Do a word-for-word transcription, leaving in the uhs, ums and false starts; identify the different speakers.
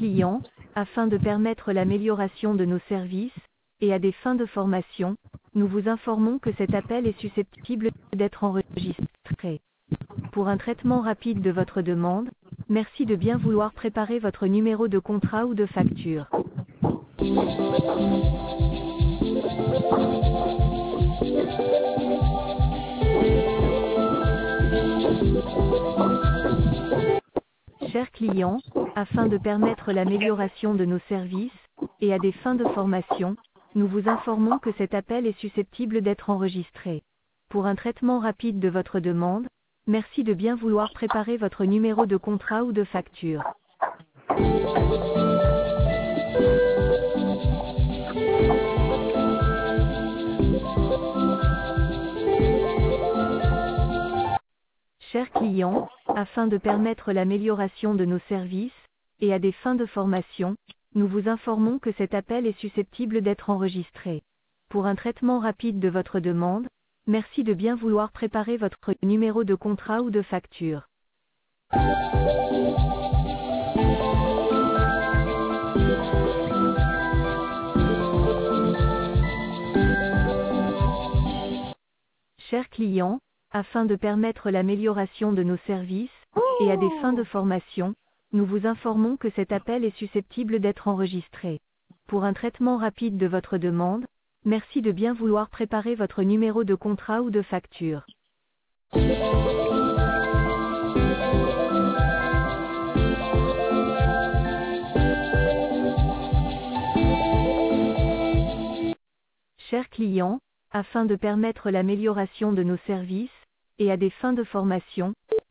Speaker 1: client, afin de permettre l'amélioration de nos services, et à des fins de formation, nous vous informons que cet appel est susceptible d'être enregistré. Pour un traitement rapide de votre demande, merci de bien vouloir préparer votre numéro de contrat ou de facture. Chers clients, afin de permettre l'amélioration de nos services, et à des fins de formation, nous vous informons que cet appel est susceptible d'être enregistré. Pour un traitement rapide de votre demande, merci de bien vouloir préparer votre numéro de contrat ou de facture. Chers clients, afin de permettre l'amélioration de nos services, et à des fins de formation, nous vous informons que cet appel est susceptible d'être enregistré. Pour un traitement rapide de votre demande, merci de bien vouloir préparer votre numéro de contrat ou de facture. Chers clients, afin de permettre l'amélioration de nos services, et à des fins de formation, nous vous informons que cet appel est susceptible d'être enregistré. Pour un traitement rapide de votre demande, merci de bien vouloir préparer votre numéro de contrat ou de facture. Chers clients, afin de permettre l'amélioration de nos services, et à des fins de formation,